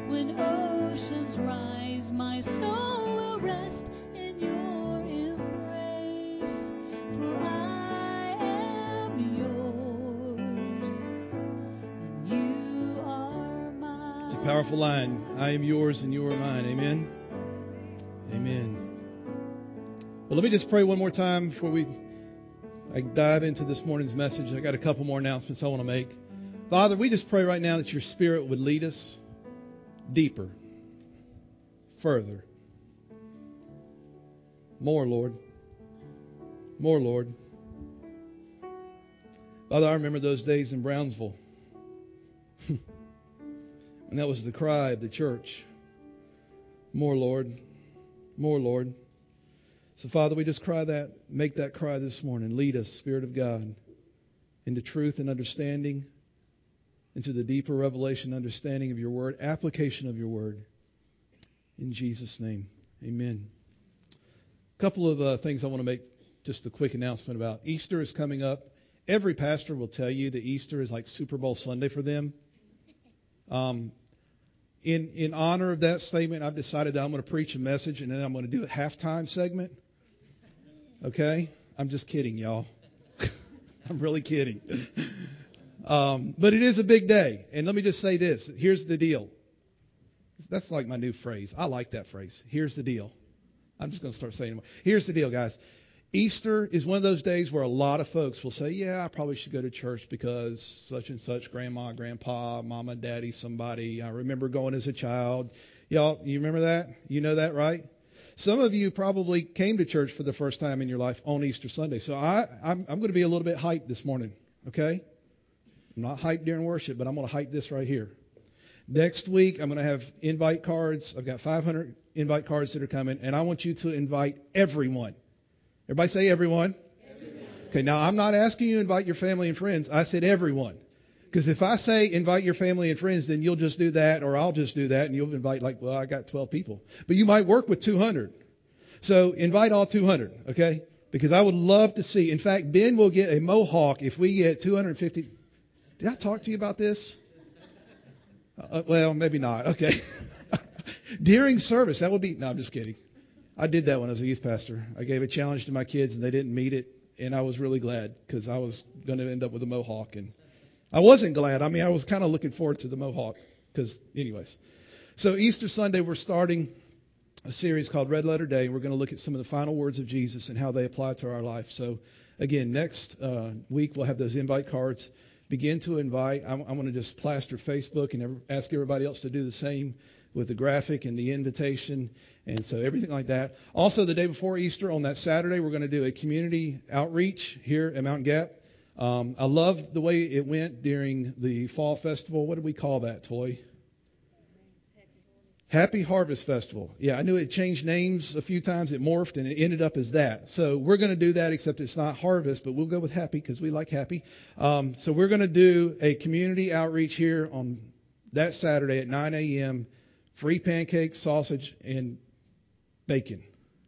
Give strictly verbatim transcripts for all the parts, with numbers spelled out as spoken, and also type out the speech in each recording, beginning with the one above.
When oceans rise, my soul will rest in your embrace. For I am yours, and you are mine. It's a powerful line. I am yours and you are mine. Amen. Amen. Well, let me just pray one more time before we I dive into this morning's message. I got a couple more announcements I want to make. Father, we just pray right now that your Spirit would lead us deeper, further, more, Lord, more, Lord. Father, I remember those days in Brownsville, and that was the cry of the church. More, Lord, more, Lord. So, Father, we just cry that, make that cry this morning. Lead us, Spirit of God, into truth and understanding, into the deeper revelation, understanding of your word, application of your word. In Jesus' name, amen. A couple of uh, things I want to make just a quick announcement about. Easter is coming up. Every pastor will tell you that Easter is like Super Bowl Sunday for them. Um, in, in honor of that statement, I've decided that I'm going to preach a message and then I'm going to do a halftime segment. Okay? I'm just kidding, y'all. I'm really kidding. Um, but it is a big day. And let me just say this. Here's the deal. That's like my new phrase. I like that phrase. Here's the deal. I'm just going to start saying it more. Here's the deal, guys. Easter is one of those days where a lot of folks will say, yeah, I probably should go to church because such and such, grandma, grandpa, mama, daddy, somebody. I remember going as a child. Y'all, you remember that? You know that, right? Some of you probably came to church for the first time in your life on Easter Sunday. So I, I'm, I'm going to be a little bit hyped this morning, okay? I'm not hyped during worship, but I'm going to hype this right here. Next week, I'm going to have invite cards. I've got five hundred invite cards that are coming, and I want you to invite everyone. Everybody say everyone. Everyone. Okay, now I'm not asking you to invite your family and friends. I said everyone. Because if I say invite your family and friends, then you'll just do that, or I'll just do that, and you'll invite like, well, I got twelve people. But you might work with two hundred. So invite all two hundred, okay? Because I would love to see. In fact, Ben will get a mohawk if we get two hundred fifty. Did I talk to you about this? Uh, well, maybe not. Okay. During service, that would be, no, I'm just kidding. I did that when I was a youth pastor. I gave a challenge to my kids and they didn't meet it. And I was really glad because I was going to end up with a mohawk. And I wasn't glad. I mean, I was kind of looking forward to the mohawk because anyways. So Easter Sunday, we're starting a series called Red Letter Day. And we're going to look at some of the final words of Jesus and how they apply to our life. So again, next uh, week, we'll have those invite cards. Begin to invite. I'm, I'm going to just plaster Facebook and ever, ask everybody else to do the same with the graphic and the invitation. And so everything like that. Also, the day before Easter, on that Saturday, we're going to do a community outreach here at Mountain Gap. Um, I love the way it went during the fall festival. What did we call that, Toy? Happy Harvest Festival. Yeah, I knew it changed names a few times. It morphed and it ended up as that. So we're going to do that, except it's not harvest, but we'll go with happy because we like happy. Um, so we're going to do a community outreach here on that Saturday at nine a.m. Free pancakes, sausage, and bacon.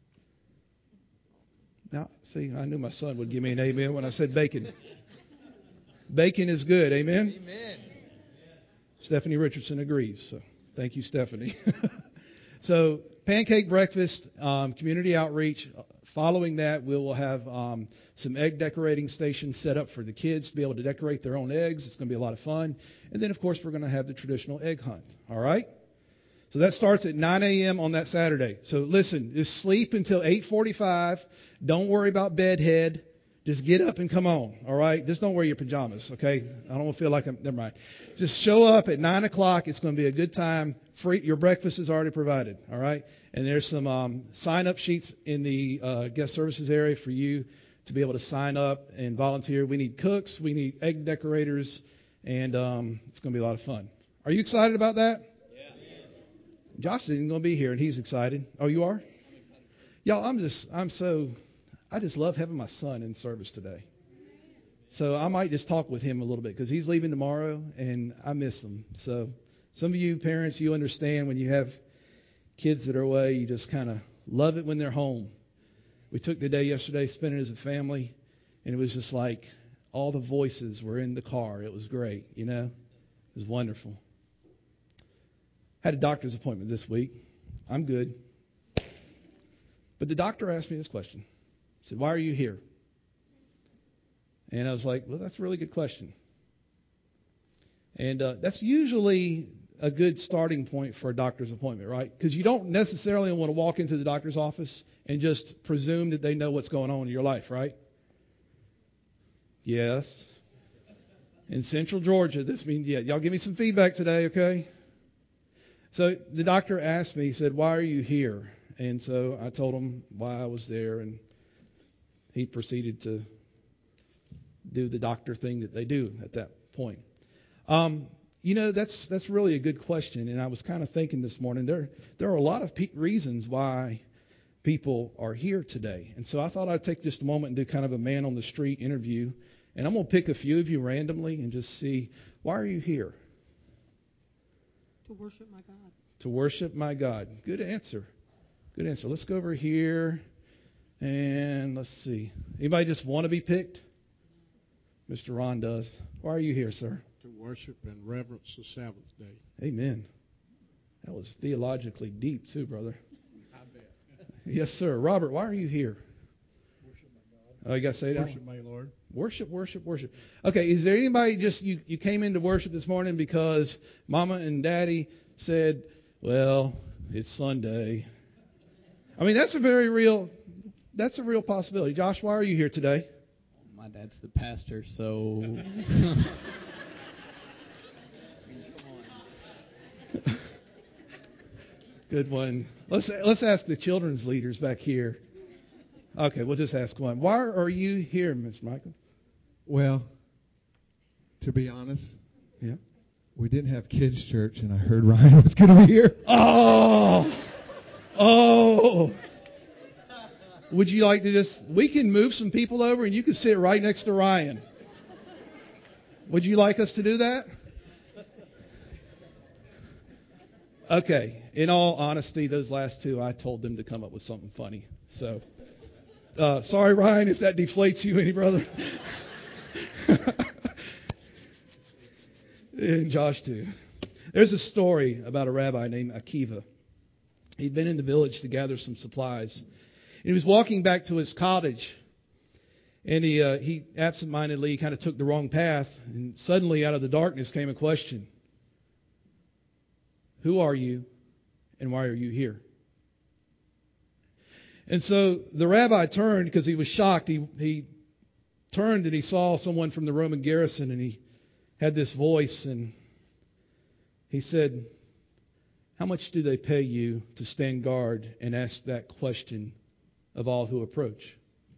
Now, see, I knew my son would give me an amen when I said bacon. Bacon is good. Amen? Amen. Stephanie Richardson agrees. So thank you, Stephanie. So pancake breakfast, um, community outreach. Following that, we will have um, some egg decorating stations set up for the kids to be able to decorate their own eggs. It's going to be a lot of fun. And then, of course, we're going to have the traditional egg hunt. All right? So that starts at nine a.m. on that Saturday. So listen, just sleep until eight forty-five. Don't worry about bedhead. Just get up and come on, all right? Just don't wear your pajamas, okay? I don't feel like I'm, never mind. Just show up at nine o'clock. It's going to be a good time. Free, your breakfast is already provided, all right? And there's some um, sign-up sheets in the uh, guest services area for you to be able to sign up and volunteer. We need cooks. We need egg decorators. And um, it's going to be a lot of fun. Are you excited about that? Yeah. Josh isn't going to be here, and he's excited. Oh, you are? I'm excited. Y'all, I'm just, I'm so... I just love having my son in service today. So I might just talk with him a little bit because he's leaving tomorrow and I miss him. So some of you parents, you understand when you have kids that are away, you just kind of love it when they're home. We took the day yesterday, spent it as a family, and it was just like all the voices were in the car. It was great, you know. It was wonderful. Had a doctor's appointment this week. I'm good. But the doctor asked me this question. He said, why are you here? And I was like, well, that's a really good question. And uh, that's usually a good starting point for a doctor's appointment, right? Because you don't necessarily want to walk into the doctor's office and just presume that they know what's going on in your life, right? Yes. In Central Georgia, this means, yeah, y'all give me some feedback today, okay? So the doctor asked me, he said, why are you here? And so I told him why I was there, and he proceeded to do the doctor thing that they do at that point. Um, you know, that's that's really a good question, and I was kind of thinking this morning, there there are a lot of pe- reasons why people are here today. And so I thought I'd take just a moment and do kind of a man on the street interview, and I'm going to pick a few of you randomly and just see, why are you here? To worship my God. To worship my God. Good answer. Good answer. Let's go over here and let's see. Anybody just want to be picked? Mister Ron does. Why are you here, sir? To worship and reverence the Sabbath day. Amen. That was theologically deep too, brother. I bet. Yes, sir. Robert, why are you here? Worship my God. Oh, you got to say that? Worship my Lord. Worship, worship, worship. Okay, is there anybody just, you, you came into worship this morning because Mama and Daddy said, well, it's Sunday. I mean, that's a very real, that's a real possibility. Josh, why are you here today? My dad's the pastor, so... Good one. Let's let's ask the children's leaders back here. Okay, we'll just ask one. Why are you here, Miss Michael? Well, to be honest, yeah, we didn't have kids' church, and I heard Ryan was going to be here. Oh, oh. Would you like to just? We can move some people over, and you can sit right next to Ryan. Would you like us to do that? Okay. In all honesty, those last two, I told them to come up with something funny. So, uh, sorry, Ryan, if that deflates you any, brother. And Josh, too. There's a story about a rabbi named Akiva. He'd been in the village to gather some supplies. And he was walking back to his cottage. And he, uh, he absentmindedly kind of took the wrong path. And suddenly, out of the darkness, came a question. Who are you, and why are you here? And so the rabbi turned because he was shocked. He, he turned and he saw someone from the Roman garrison, and he had this voice, and he said, how much do they pay you to stand guard and ask that question of all who approach?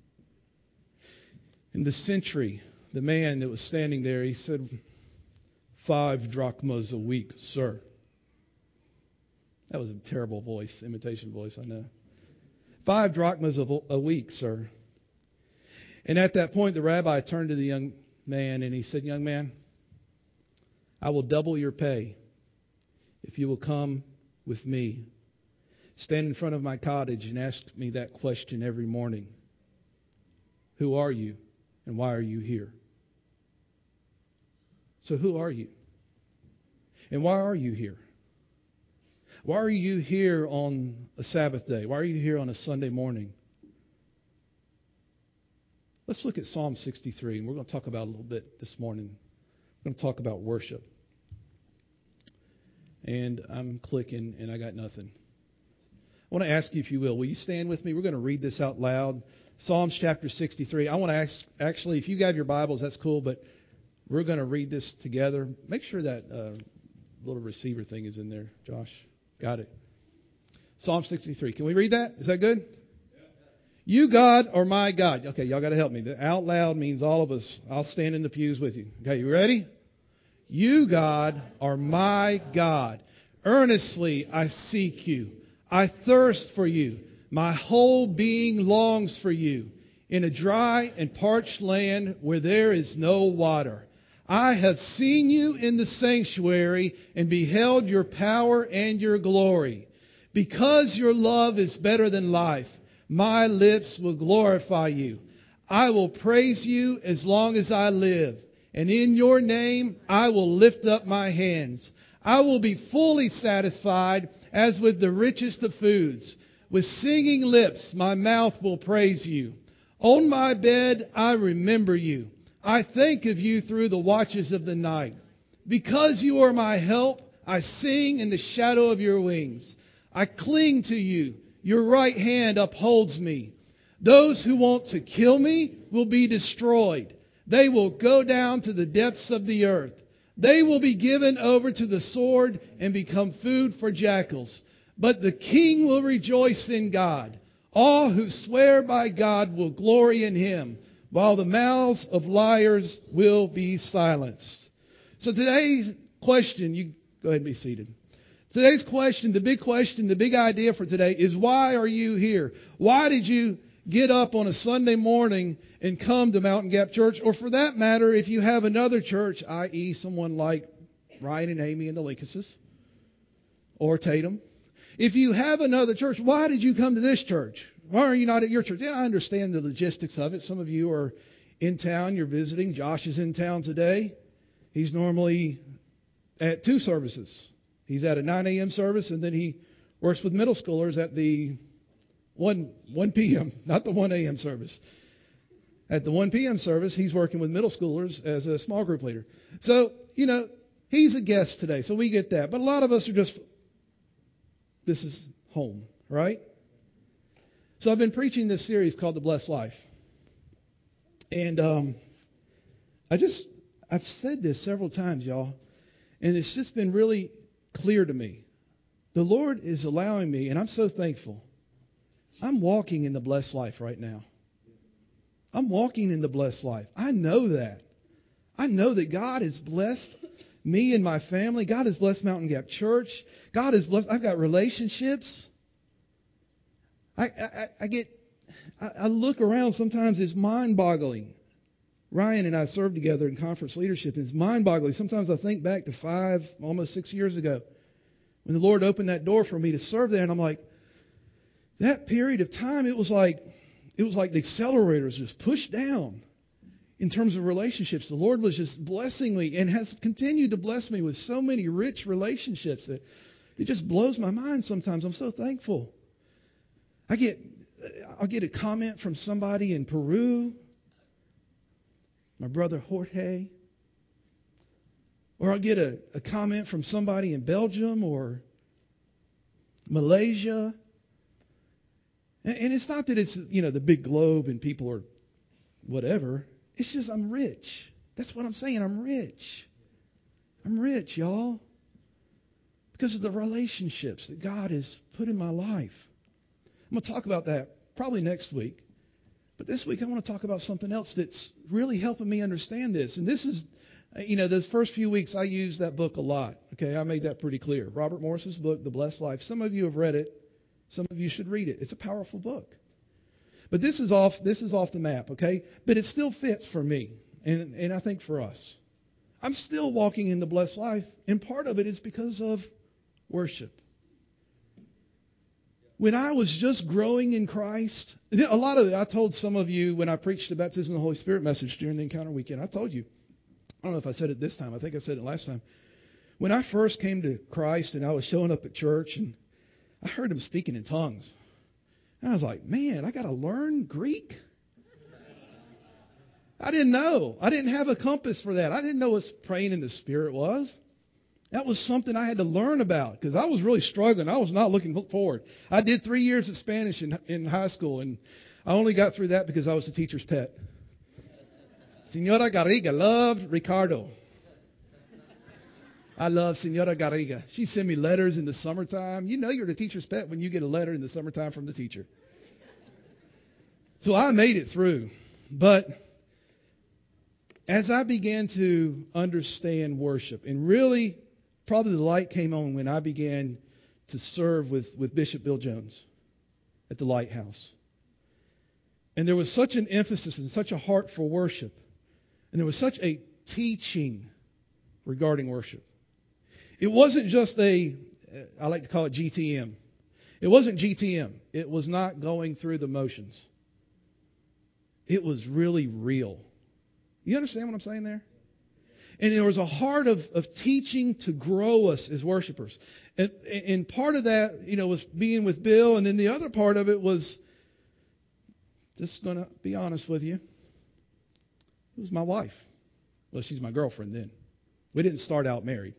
In the sentry, the man that was standing there, he said, five drachmas a week, sir. That was a terrible voice, imitation voice, I know. Five drachmas a week, sir. And at that point, the rabbi turned to the young man and he said, young man, I will double your pay if you will come with me, stand in front of my cottage and ask me that question every morning. Who are you and why are you here? So who are you? And why are you here? Why are you here on a Sabbath day? Why are you here on a Sunday morning? Let's look at Psalm sixty-three, and we're going to talk about it a little bit this morning. We're going to talk about worship. And I'm clicking, and I got nothing. I want to ask you, if you will, will you stand with me? We're going to read this out loud. Psalms chapter sixty-three. I want to ask, actually, if you have your Bibles, that's cool, but we're going to read this together. Make sure that uh, little receiver thing is in there, Josh. Got it. Psalm sixty-three. Can we read that? Is that good? Yeah. You, God, are my God. Okay, y'all got to help me. The out loud means all of us. I'll stand in the pews with you. Okay, you ready? You, God, are my God. Earnestly I seek you. I thirst for you. My whole being longs for you. In a dry and parched land where there is no water. I have seen you in the sanctuary and beheld your power and your glory. Because your love is better than life, my lips will glorify you. I will praise you as long as I live, and in your name I will lift up my hands. I will be fully satisfied as with the richest of foods. With singing lips, my mouth will praise you. On my bed, I remember you. I think of you through the watches of the night. Because you are my help, I sing in the shadow of your wings. I cling to you. Your right hand upholds me. Those who want to kill me will be destroyed. They will go down to the depths of the earth. They will be given over to the sword and become food for jackals. But the king will rejoice in God. All who swear by God will glory in him, while the mouths of liars will be silenced. So today's question, you go ahead and be seated. Today's question, the big question, the big idea for today is, why are you here? Why did you get up on a Sunday morning and come to Mountain Gap Church? Or for that matter, if you have another church, that is someone like Ryan and Amy and the Linkuses, or Tatum. If you have another church, why did you come to this church? Why are you not at your church? Yeah, I understand the logistics of it. Some of you are in town, you're visiting. Josh is in town today. He's normally at two services. He's at a nine a.m. service, and then he works with middle schoolers at the one p.m., not the one a.m. service. At the one p.m. service, he's working with middle schoolers as a small group leader. So, you know, he's a guest today, so we get that. But a lot of us are just, this is home, right? So I've been preaching this series called The Blessed Life. And um, I just, I've said this several times, y'all, and it's just been really clear to me. The Lord is allowing me, and I'm so thankful. I'm walking in the blessed life right now. I'm walking in the blessed life. I know that. I know that God has blessed me and my family. God has blessed Mountain Gap Church. God has blessed. I've got relationships. I, I, I get, I, I look around sometimes, it's mind-boggling. Ryan and I served together in conference leadership, and it's mind-boggling. Sometimes I think back to five, almost six years ago, when the Lord opened that door for me to serve there, and I'm like, that period of time, it was like, it was like the accelerator was just pushed down in terms of relationships. The Lord was just blessing me and has continued to bless me with so many rich relationships that it just blows my mind sometimes. I'm so thankful. I get, I'll get a comment from somebody in Peru, my brother Jorge, or I'll get a, a comment from somebody in Belgium or Malaysia. And, and it's not that it's, you know, the big globe and people are whatever. It's just I'm rich. That's what I'm saying. I'm rich. I'm rich, y'all. Because of the relationships that God has put in my life. I'm going to talk about that probably next week. But this week I want to talk about something else that's really helping me understand this. And this is, you know, those first few weeks I used that book a lot. Okay, I made that pretty clear. Robert Morris's book, The Blessed Life. Some of you have read it. Some of you should read it. It's a powerful book. But this is off this is off the map, okay? But it still fits for me, and, and I think for us. I'm still walking in the blessed life, and part of it is because of worship. When I was just growing in Christ, a lot of it, I told some of you when I preached the baptism of the Holy Spirit message during the Encounter Weekend, I told you, I don't know if I said it this time, I think I said it last time. When I first came to Christ and I was showing up at church and I heard him speaking in tongues, and I was like, man, I got to learn Greek? I didn't know. I didn't have a compass for that. I didn't know what praying in the Spirit was. That was something I had to learn about because I was really struggling. I was not looking forward. I did three years of Spanish in, in high school, and I only got through that because I was the teacher's pet. Senora Garriga loved Ricardo. I love Senora Garriga. She sent me letters in the summertime. You know you're the teacher's pet when you get a letter in the summertime from the teacher. So I made it through. But as I began to understand worship, and really probably the light came on when I began to serve with, with Bishop Bill Jones at the Lighthouse. And there was such an emphasis and such a heart for worship. And there was such a teaching regarding worship. It wasn't just a, I like to call it G T M. It wasn't G T M. It was not going through the motions. It was really real. You understand what I'm saying there? And there was a heart of, of teaching to grow us as worshipers. And, and part of that, you know, was being with Bill. And then the other part of it was, just going to be honest with you, it was my wife. Well, she's my girlfriend then. We didn't start out married.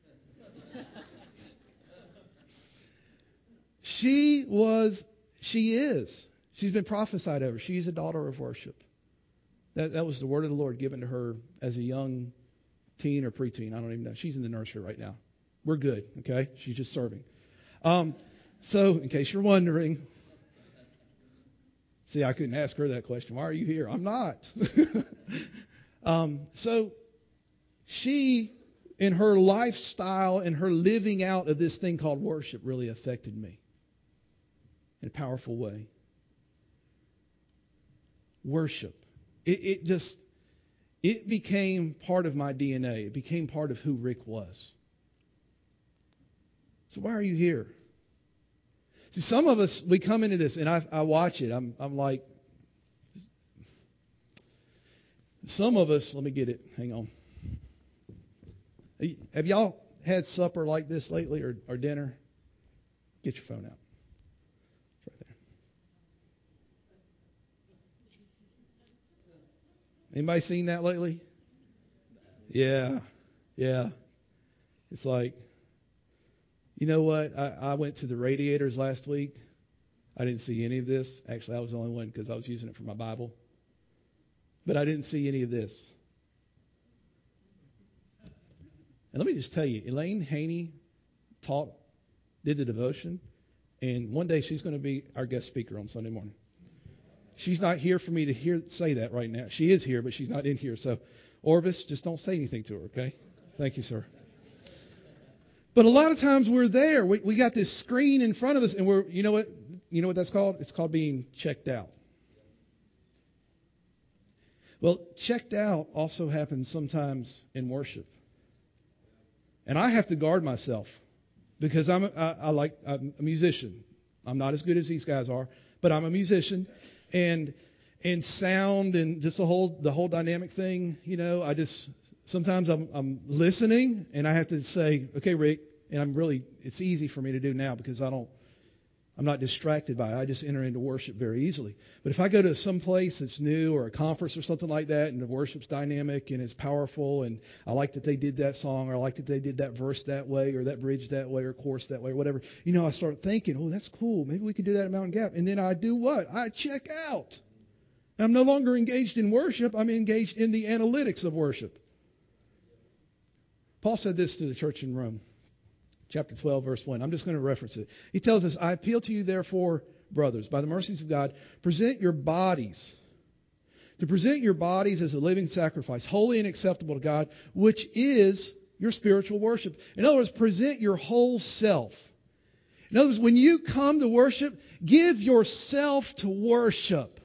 She was, she is. She's been prophesied over. She's a daughter of worship. That that was the word of the Lord given to her as a young teen or preteen. I don't even know. She's in the nursery right now. We're good, okay? She's just serving. Um, so, in case you're wondering, see, I couldn't ask her that question. Why are you here? I'm not. um, so, she, in her lifestyle and her living out of this thing called worship, really affected me in a powerful way. Worship. It, it just, it became part of my D N A. It became part of who Rick was. So why are you here? See, some of us, we come into this, and I, I watch it. I'm, I'm like, some of us, let me get it. Hang on. Have y'all had supper like this lately, or, or dinner? Get your phone out. It's right there. Anybody seen that lately? Yeah, yeah. It's like, you know what? I, I went to the Radiators last week. I didn't see any of this. Actually, I was the only one because I was using it for my Bible. But I didn't see any of this. And let me just tell you, Elaine Haney taught, did the devotion, and one day she's going to be our guest speaker on Sunday morning. She's not here for me to hear say that right now. She is here, but she's not in here. So, Orvis, just don't say anything to her, okay? Thank you, sir. But a lot of times we're there. We, we got this screen in front of us, and we're, you know what? You know what that's called? It's called being checked out. Well, checked out also happens sometimes in worship. And I have to guard myself because I'm a, I, I like I'm a musician. I'm not as good as these guys are, but I'm a musician, and and sound and just the whole the whole dynamic thing. You know, I just sometimes I'm I'm listening and I have to say, okay, Rick, and I'm really it's easy for me to do now because I don't I'm not distracted by it. I just enter into worship very easily. But if I go to some place that's new or a conference or something like that, and the worship's dynamic and it's powerful, and I like that they did that song, or I like that they did that verse that way, or that bridge that way, or chorus that way, or whatever, you know, I start thinking, oh, that's cool. Maybe we could do that at Mountain Gap. And then I do what? I check out. I'm no longer engaged in worship. I'm engaged in the analytics of worship. Paul said this to the church in Rome. Chapter twelve, verse one. I'm just going to reference it. He tells us, I appeal to you, therefore, brothers, by the mercies of God, present your bodies, to present your bodies as a living sacrifice, holy and acceptable to God, which is your spiritual worship. In other words, present your whole self. In other words, when you come to worship, give yourself to worship.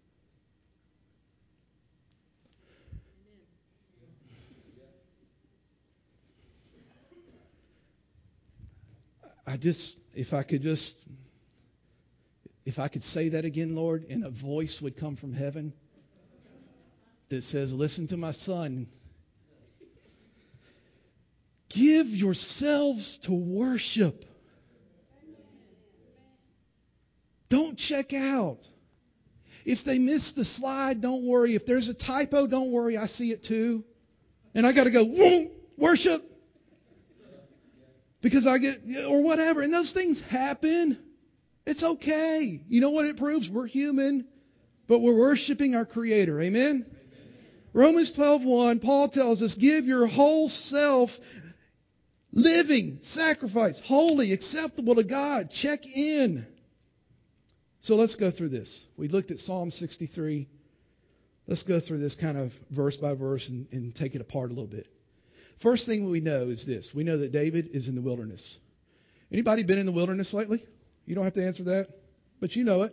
I just, if I could just, if I could say that again, Lord, and a voice would come from heaven that says, listen to my son. Give yourselves to worship. Don't check out. If they miss the slide, don't worry. If there's a typo, don't worry. I see it too. And I got to go, whoa, worship. Because I get, or whatever. And those things happen. It's okay. You know what it proves? We're human, but we're worshiping our Creator. Amen? Amen. Romans twelve one, Paul tells us, give your whole self living, sacrifice, holy, acceptable to God. Check in. So let's go through this. We looked at Psalm sixty-three. Let's go through this kind of verse by verse and, and take it apart a little bit. First thing we know is this. We know that David is in the wilderness. Anybody been in the wilderness lately? You don't have to answer that, but you know it.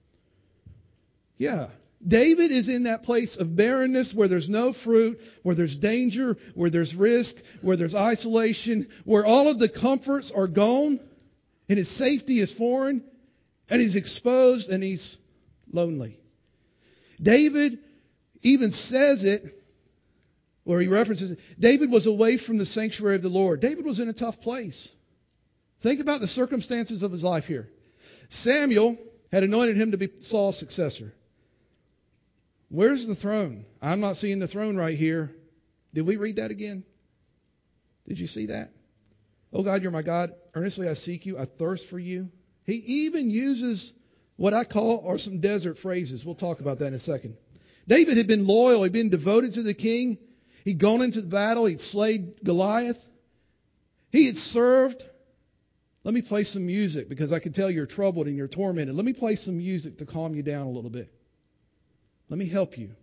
Yeah. David is in that place of barrenness where there's no fruit, where there's danger, where there's risk, where there's isolation, where all of the comforts are gone and his safety is foreign and he's exposed and he's lonely. David even says it where he references it. David was away from the sanctuary of the Lord. David was in a tough place. Think about the circumstances of his life here. Samuel had anointed him to be Saul's successor. Where's the throne? I'm not seeing the throne right here. Did we read that again? Did you see that? Oh God, you're my God. Earnestly I seek you. I thirst for you. He even uses what I call are some desert phrases. We'll talk about that in a second. David had been loyal. He'd been devoted to the king. He'd gone into the battle. He'd slayed Goliath. He had served. Let me play some music because I can tell you're troubled and you're tormented. Let me play some music to calm you down a little bit. Let me help you.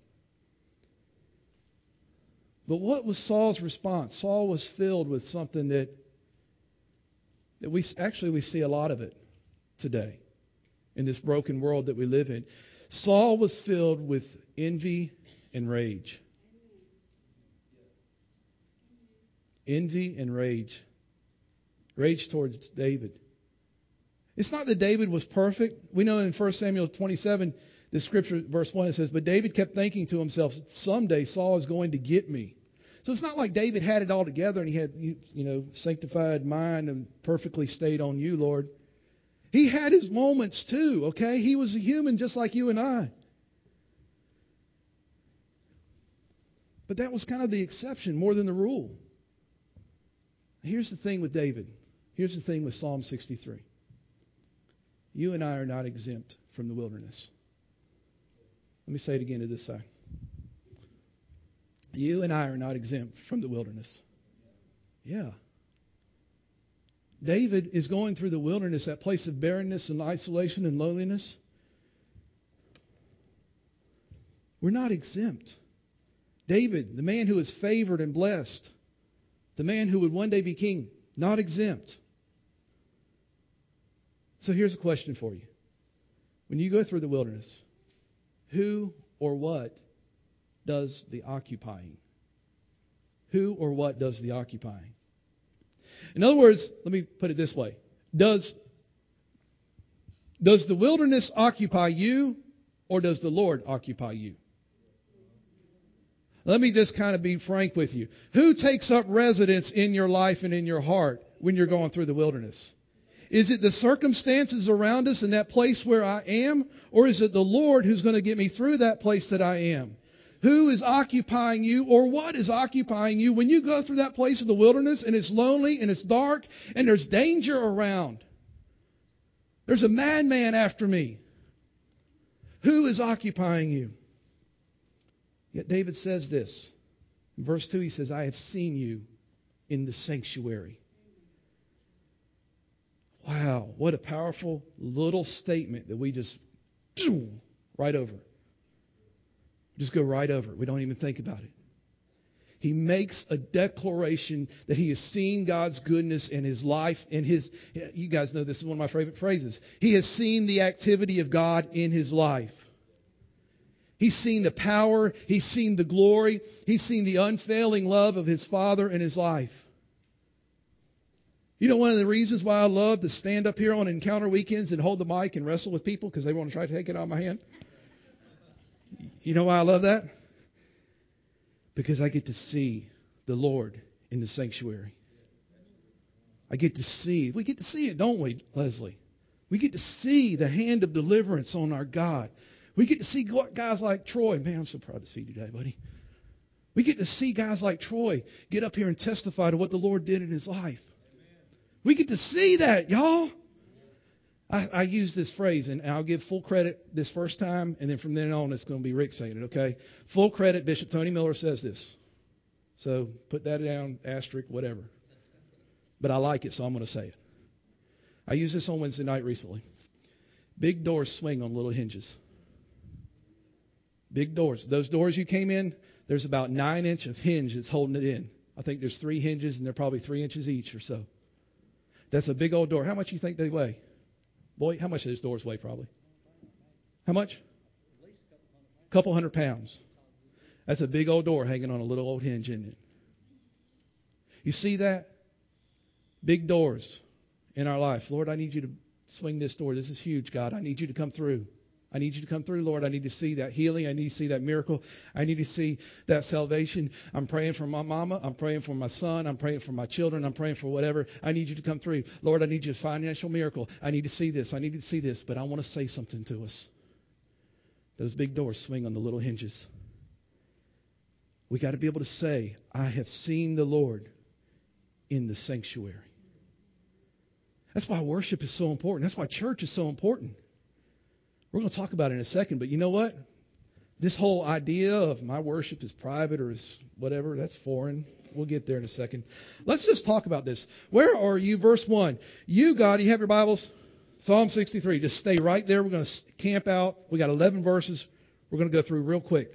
But what was Saul's response? Saul was filled with something that, that we actually we see a lot of it today in this broken world that we live in. Saul was filled with envy and rage. Envy and rage. Rage towards David. It's not that David was perfect. We know in First Samuel twenty-seven, the scripture, verse one, it says, but David kept thinking to himself, someday Saul is going to get me. So it's not like David had it all together and he had, you know, sanctified mind and perfectly stayed on you, Lord. He had his moments too, okay? He was a human just like you and I. But that was kind of the exception more than the rule. Here's the thing with David. Here's the thing with Psalm sixty-three. You and I are not exempt from the wilderness. Let me say it again to this side. You and I are not exempt from the wilderness. Yeah. David is going through the wilderness, that place of barrenness and isolation and loneliness. We're not exempt. David, the man who is favored and blessed, the man who would one day be king, not exempt. So here's a question for you. When you go through the wilderness, who or what does the occupying? Who or what does the occupying? In other words, let me put it this way. Does, does the wilderness occupy you or does the Lord occupy you? Let me just kind of be frank with you. Who takes up residence in your life and in your heart when you're going through the wilderness? Is it the circumstances around us in that place where I am? Or is it the Lord who's going to get me through that place that I am? Who is occupying you or what is occupying you when you go through that place of the wilderness and it's lonely and it's dark and there's danger around? There's a madman after me. Who is occupying you? Yet David says this. In verse two, he says, I have seen you in the sanctuary. Wow, what a powerful little statement that we just right over. Just go right over it. We don't even think about it. He makes a declaration that he has seen God's goodness in his life, in his, you guys know this is one of my favorite phrases. He has seen the activity of God in his life. He's seen the power. He's seen the glory. He's seen the unfailing love of his Father in his life. You know, one of the reasons why I love to stand up here on encounter weekends and hold the mic and wrestle with people because they want to try to take it out of my hand. You know why I love that? Because I get to see the Lord in the sanctuary. I get to see. We get to see it, don't we, Leslie? We get to see the hand of deliverance on our God. We get to see guys like Troy. Man, I'm so proud to see you today, buddy. We get to see guys like Troy get up here and testify to what the Lord did in his life. We get to see that, y'all. I, I use this phrase, and I'll give full credit this first time, and then from then on, it's going to be Rick saying it, okay? Full credit, Bishop Tony Miller says this. So put that down, asterisk, whatever. But I like it, so I'm going to say it. I used this on Wednesday night recently. Big doors swing on little hinges. Big doors. Those doors you came in, there's about nine inch of hinge that's holding it in. I think there's three hinges, and they're probably three inches each or so. That's a big old door. How much do you think they weigh? Boy, how much do those doors weigh probably? How much? A couple hundred pounds. That's a big old door hanging on a little old hinge, isn't it? You see that? Big doors in our life. Lord, I need you to swing this door. This is huge, God. I need you to come through. I need you to come through, Lord. I need to see that healing. I need to see that miracle. I need to see that salvation. I'm praying for my mama. I'm praying for my son. I'm praying for my children. I'm praying for whatever. I need you to come through. Lord, I need you to financial miracle. I need to see this. I need to see this. But I want to say something to us. Those big doors swing on the little hinges. We got to be able to say, I have seen the Lord in the sanctuary. That's why worship is so important. That's why church is so important. We're going to talk about it in a second, but you know what? This whole idea of my worship is private or is whatever, that's foreign. We'll get there in a second. Let's just talk about this. Where are you? Verse one. You, God, you have your Bibles? Psalm sixty-three. Just stay right there. We're going to camp out. We got eleven verses. We're going to go through real quick.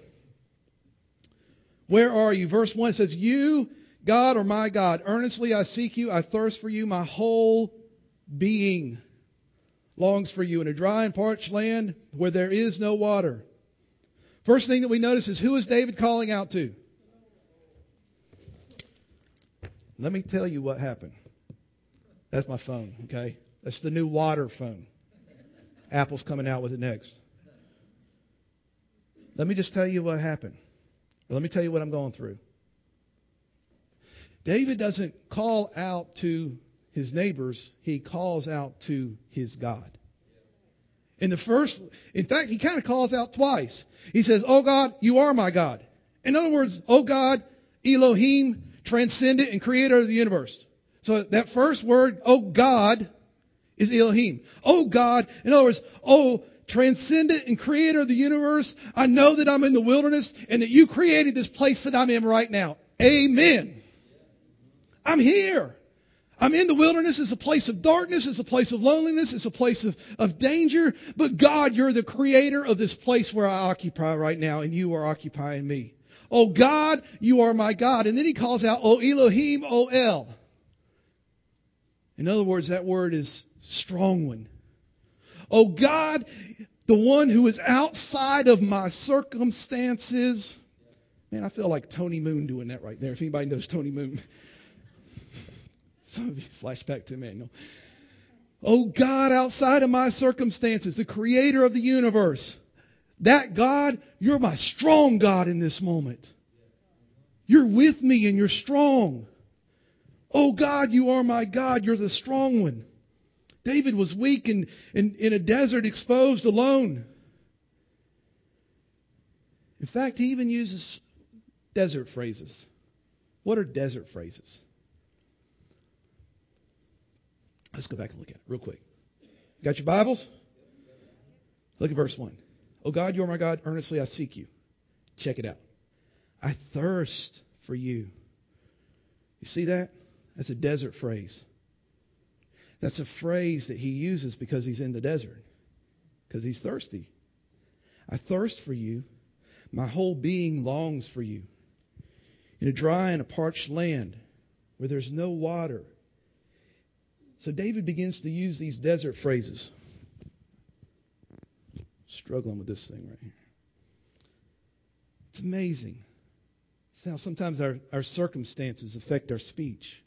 Where are you? Verse one says, you, God, are my God. Earnestly I seek you. I thirst for you. My whole being longs for you in a dry and parched land where there is no water. First thing that we notice is, who is David calling out to? Let me tell you what happened. That's my phone, okay? That's the new water phone. Apple's coming out with it next. Let me just tell you what happened. Or let me tell you what I'm going through. David doesn't call out to his neighbors. He calls out to his God. In the first, in fact, he kind of calls out twice. He says, oh God, you are my God. In other words, oh God, Elohim, transcendent and creator of the universe. So that first word, oh God, is Elohim. Oh God, in other words, oh transcendent and creator of the universe, I know that I'm in the wilderness and that you created this place that I'm in right now. Amen. I'm here. I'm in the wilderness. It's a place of darkness. It's a place of loneliness. It's a place of, of danger. But God, you're the creator of this place where I occupy right now, and you are occupying me. Oh God, you are my God. And then he calls out, oh Elohim, oh El. In other words, that word is strong one. Oh God, the one who is outside of my circumstances. Man, I feel like Tony Moon doing that right there. If anybody knows Tony Moon. Some of you flash back to Emmanuel. Oh God, outside of my circumstances, the creator of the universe. That God, you're my strong God in this moment. You're with me and you're strong. Oh God, you are my God. You're the strong one. David was weak and in, in a desert, exposed, alone. In fact, he even uses desert phrases. What are desert phrases? Let's go back and look at it real quick. Got your Bibles? Look at verse one. Oh God, you are my God. Earnestly I seek you. Check it out. I thirst for you. You see that? That's a desert phrase. That's a phrase that he uses because he's in the desert. Because he's thirsty. I thirst for you. My whole being longs for you. In a dry and a parched land where there's no water. So David begins to use these desert phrases. Struggling with this thing right here. It's amazing. It's how sometimes our, our circumstances affect our speech.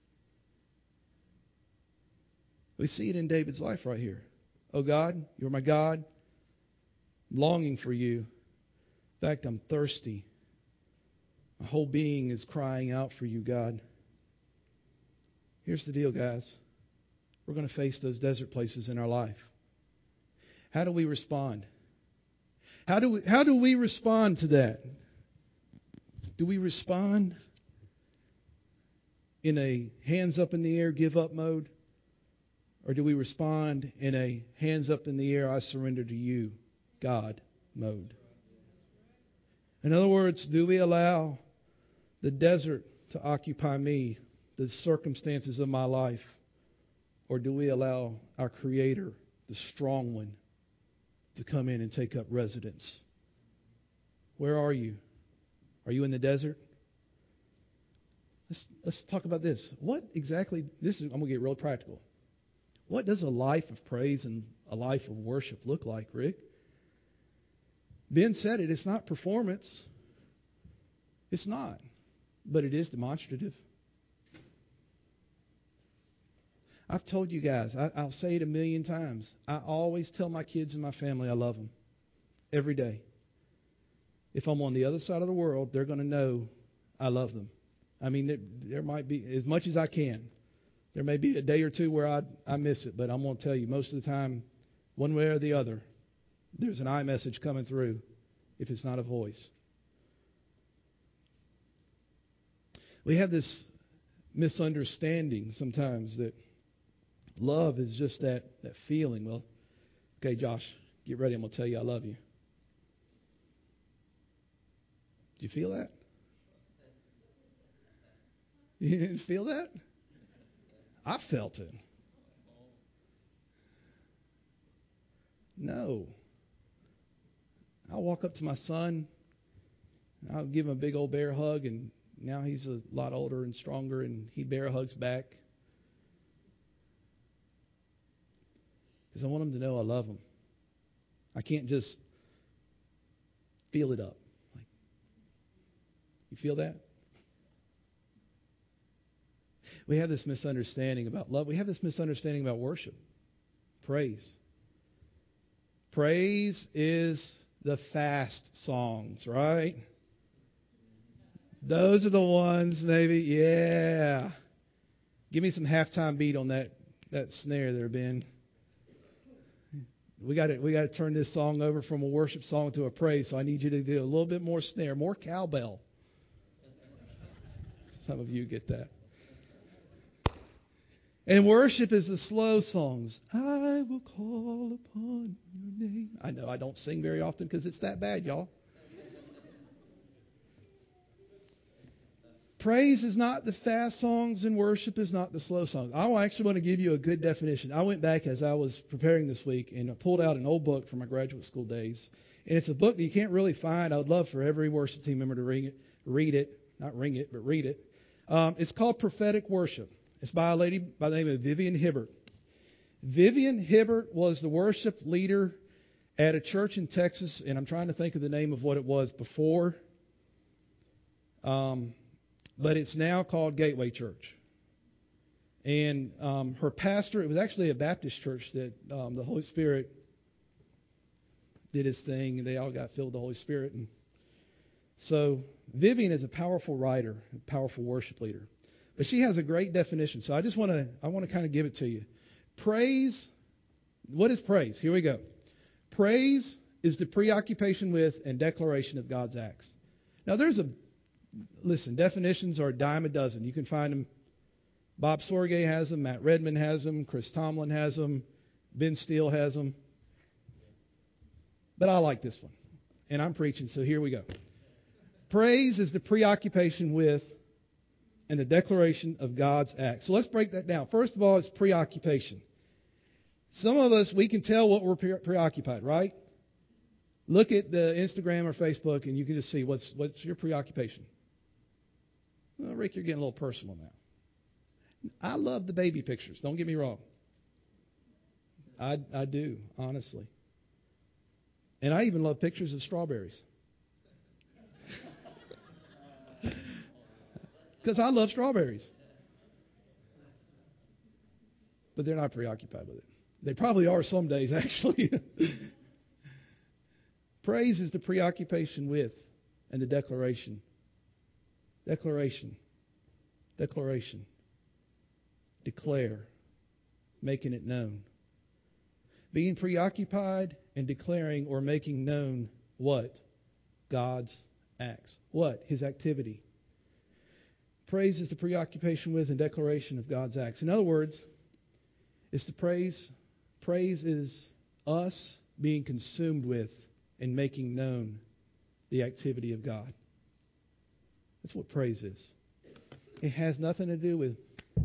We see it in David's life right here. Oh God, you're my God. I'm longing for you. In fact, I'm thirsty. My whole being is crying out for you, God. Here's the deal, guys. We're going to face those desert places in our life. How do we respond? How do we, how do we respond to that? Do we respond in a hands up in the air, give up mode? Or do we respond in a hands up in the air, I surrender to you, God mode? In other words, do we allow the desert to occupy me, the circumstances of my life? Or do we allow our Creator, the strong one, to come in and take up residence? Where are you? Are you in the desert? Let's, let's talk about this. What exactly, this is, I'm going to get real practical. What does a life of praise and a life of worship look like, Rick? Ben said it, it's not performance. It's not. But it is demonstrative. I've told you guys, I, I'll say it a million times. I always tell my kids and my family I love them. every day. If I'm on the other side of the world, they're going to know I love them. I mean, there, there might be, as much as I can, there may be a day or two where I, I miss it, but I'm going to tell you, most of the time, one way or the other, there's an iMessage coming through if it's not a voice. We have this misunderstanding sometimes that love is just that, that feeling. Well, okay, Josh, get ready. I'm going to tell you I love you. Do you feel that? You didn't feel that? I felt it. No. I'll walk up to my son. I'll give him a big old bear hug, and now he's a lot older and stronger, and he bear hugs back. Because I want him to know I love him. I can't just feel it up. Like, you feel that? We have this misunderstanding about love. We have this misunderstanding about worship. Praise. Praise is the fast songs, right? Those are the ones, maybe, yeah. Give me some halftime beat on that, that snare there, Ben. We got to we got to turn this song over from a worship song to a praise. So I need you to do a little bit more snare, more cowbell. Some of you get that. And worship is the slow songs. I will call upon your name. I know I don't sing very often because it's that bad, y'all. Praise is not the fast songs and worship is not the slow songs. I actually want to give you a good definition. I went back as I was preparing this week and I pulled out an old book from my graduate school days. And it's a book that you can't really find. I would love for every worship team member to read it. Read it. Not ring it, but read it. Um, it's called Prophetic Worship. It's by a lady by the name of Vivian Hibbert. Vivian Hibbert was the worship leader at a church in Texas, and I'm trying to think of the name of what it was before. Um, but it's now called Gateway Church. And um, her pastor, it was actually a Baptist church that um, the Holy Spirit did his thing, and they all got filled with the Holy Spirit. And so Vivian is a powerful writer, a powerful worship leader. But she has a great definition. So I just want to I want to kind of give it to you. Praise, what is praise? Here we go. Praise is the preoccupation with and declaration of God's acts. Now there's a, listen, definitions are a dime a dozen. You can find them. Bob Sorge has them. Matt Redman has them. Chris Tomlin has them. Ben Steele has them. But I like this one. And I'm preaching, so here we go. Praise is the preoccupation with and the declaration of God's act. So let's break that down. First of all, it's preoccupation. Some of us, we can tell what we're pre- preoccupied, right? Look at the Instagram or Facebook and you can just see what's what's your preoccupation. Well, Rick, you're getting a little personal now. I love the baby pictures. Don't get me wrong. I, I do, honestly. And I even love pictures of strawberries. Because I love strawberries. But they're not preoccupied with it. They probably are some days, actually. Praise is the preoccupation with and the declaration. Declaration. Declaration. Declare. Making it known. Being preoccupied and declaring or making known what? God's acts. What? His activity. Praise is the preoccupation with and declaration of God's acts. In other words, it's the praise. Praise is us being consumed with and making known the activity of God. That's what praise is. It has nothing to do with...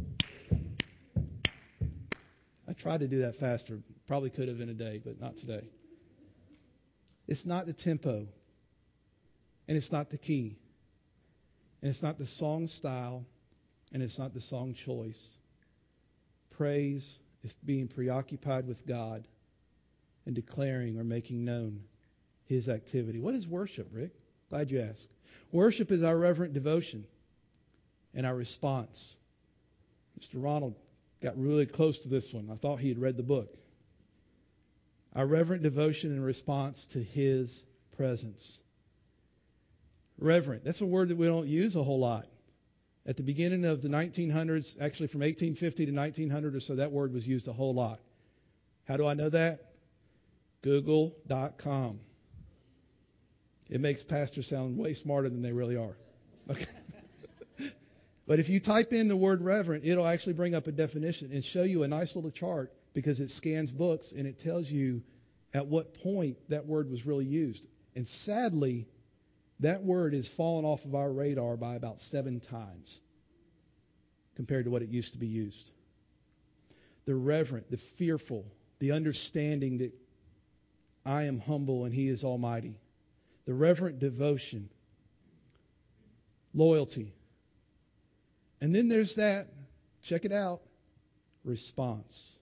I tried to do that faster. Probably could have in a day, but not today. It's not the tempo. And it's not the key. And it's not the song style. And it's not the song choice. Praise is being preoccupied with God and declaring or making known His activity. What is worship, Rick? Glad you asked. Worship is our reverent devotion and our response. Mister Ronald got really close to this one. I thought he had read the book. Our reverent devotion and response to His presence. Reverent, that's a word that we don't use a whole lot. At the beginning of the nineteen hundreds, actually from eighteen fifty to nineteen hundred or so, that word was used a whole lot. How do I know that? Google dot com. It makes pastors sound way smarter than they really are. Okay. But if you type in the word reverent, it'll actually bring up a definition and show you a nice little chart because it scans books and it tells you at what point that word was really used. And sadly, that word has fallen off of our radar by about seven times compared to what it used to be used. The reverent, the fearful, the understanding that I am humble and He is almighty. The reverent devotion, loyalty. And then there's that, check it out, response.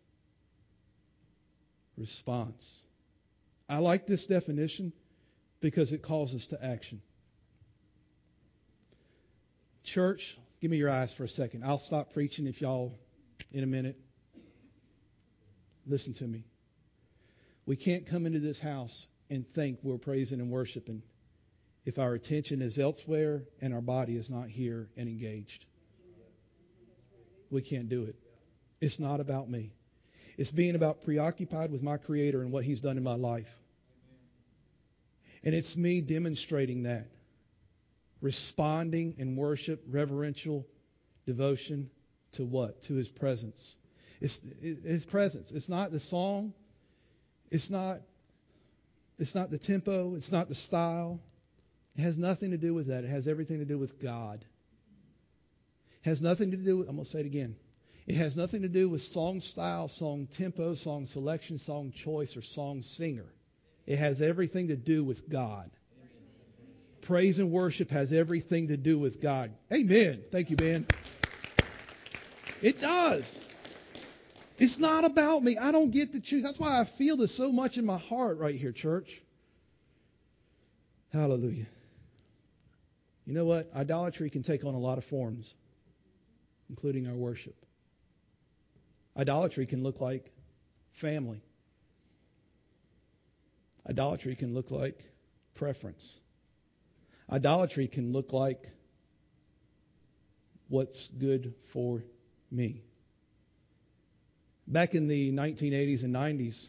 Response. I like this definition because it calls us to action. Church, give me your eyes for a second. I'll stop preaching if y'all, in a minute. Listen to me. We can't come into this house and think we're praising and worshiping if our attention is elsewhere and our body is not here and engaged. We can't do it. It's not about me. It's being about preoccupied with my Creator and what He's done in my life. And it's me demonstrating that. Responding in worship, reverential devotion to what? To His presence. It's His presence. It's not the song. It's not, it's not the tempo. It's not the style. It has nothing to do with that. It has everything to do with God. It has nothing to do with, I'm going to say it again. It has nothing to do with song style, song tempo, song selection, song choice, or song singer. It has everything to do with God. Praise and worship has everything to do with God. Amen. Thank you, Ben. It does. It's not about me. I don't get to choose. That's why I feel this so much in my heart right here, church. Hallelujah. You know what? Idolatry can take on a lot of forms, including our worship. Idolatry can look like family. Idolatry can look like preference. Idolatry can look like what's good for me. Back in the nineteen eighties and nineties,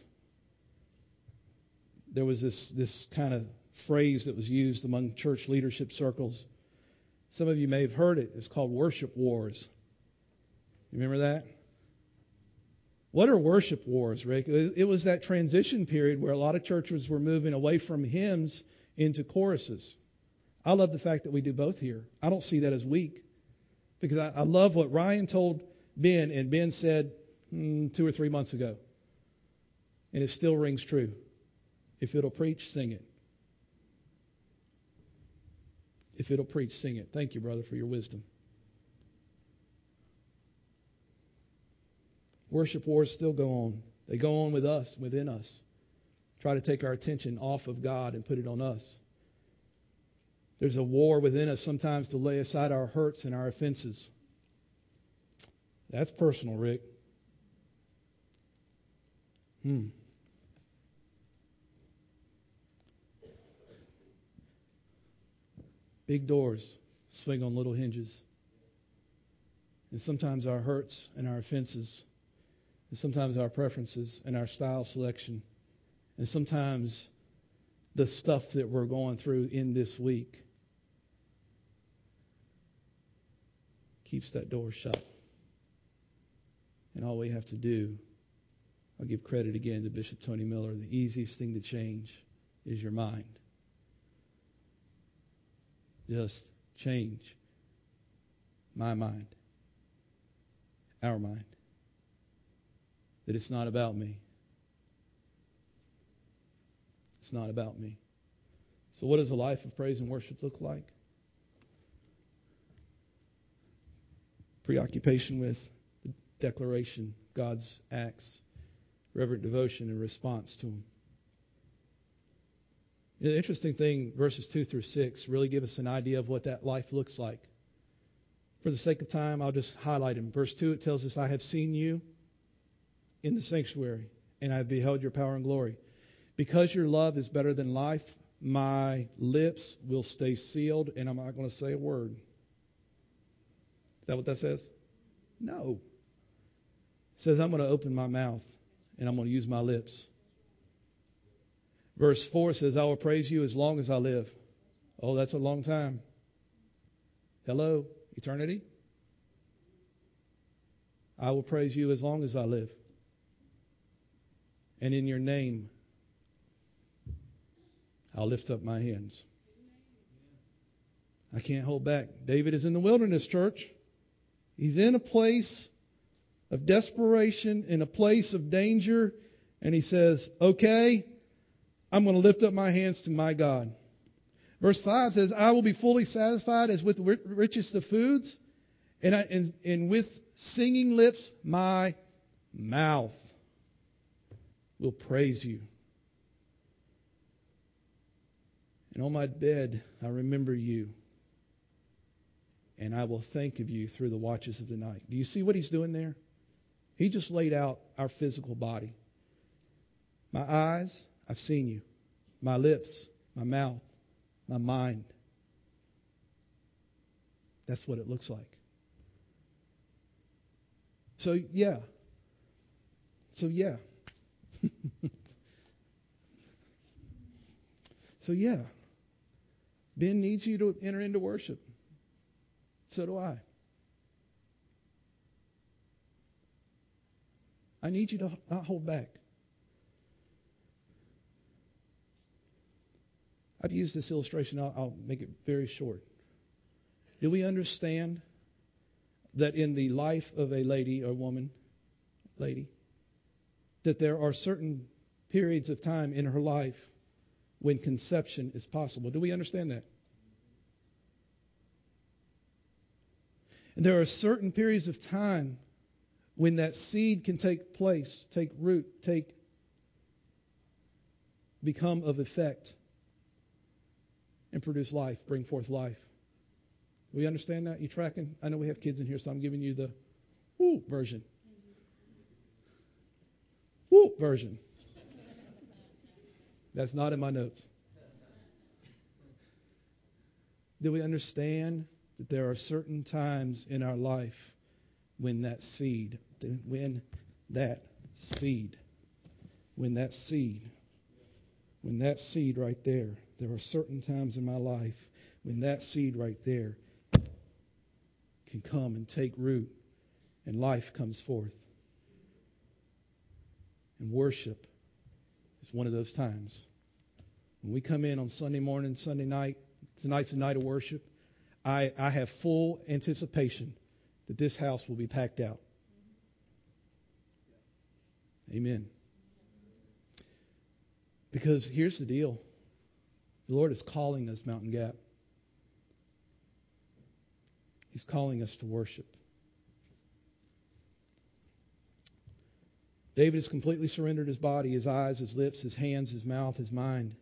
there was this, this kind of phrase that was used among church leadership circles. Some of you may have heard it. It's called worship wars. You remember that? What are worship wars, Rick? It was that transition period where a lot of churches were moving away from hymns into choruses. I love the fact that we do both here. I don't see that as weak because I, I love what Ryan told Ben, and Ben said mm, two or three months ago. And it still rings true. If it'll preach, sing it. If it'll preach, sing it. Thank you, brother, for your wisdom. Worship wars still go on. They go on with us, within us. Try to take our attention off of God and put it on us. There's a war within us sometimes to lay aside our hurts and our offenses. That's personal, Rick. Hmm. Big doors swing on little hinges. And sometimes our hurts and our offenses, and sometimes our preferences and our style selection, and sometimes the stuff that we're going through in this week keeps that door shut. And all we have to do, I'll give credit again to Bishop Tony Miller, the easiest thing to change is your mind. Just change my mind, our mind, that it's not about me. It's not about me. So what does a life of praise and worship look like? Preoccupation with the declaration, God's acts, reverent devotion and response to Him. The interesting thing, verses two through six really give us an idea of what that life looks like. For the sake of time, I'll just highlight them. Verse two, it tells us, I have seen you in the sanctuary, and I have beheld your power and glory. Because your love is better than life, my lips will stay sealed and I'm not going to say a word. Is that what that says? No. It says I'm going to open my mouth and I'm going to use my lips. Verse four says, I will praise you as long as I live. Oh, that's a long time. Hello, eternity? I will praise you as long as I live. And in your name, I'll lift up my hands. I can't hold back. David is in the wilderness, church. He's in a place of desperation, in a place of danger, and he says, okay, I'm going to lift up my hands to my God. Verse five says, I will be fully satisfied as with the richest of foods, and, I, and, and with singing lips, my mouth will praise you. And on my bed, I remember you, and I will think of you through the watches of the night. Do you see what he's doing there? He just laid out our physical body. My eyes, I've seen you. My lips, my mouth, my mind. That's what it looks like. So, yeah. So, yeah. so, yeah. Ben needs you to enter into worship. So do I. I need you to not hold back. I've used this illustration. I'll, I'll make it very short. Do we understand that in the life of a lady or woman, lady, that there are certain periods of time in her life when conception is possible? Do we understand that? And there are certain periods of time when that seed can take place, take root, take, become of effect, and produce life, bring forth life. We understand that? You tracking? I know we have kids in here, so I'm giving you the woo version. Woo version. That's not in my notes. Do we understand that there are certain times in our life when that seed, when that seed, when that seed, when that seed right there, there are certain times in my life when that seed right there can come and take root and life comes forth. And worship is one of those times. When we come in on Sunday morning, Sunday night, tonight's a night of worship, I, I have full anticipation that this house will be packed out. Amen. Because here's the deal. The Lord is calling us, Mountain Gap. He's calling us to worship. David has completely surrendered his body, his eyes, his lips, his hands, his mouth, his mind.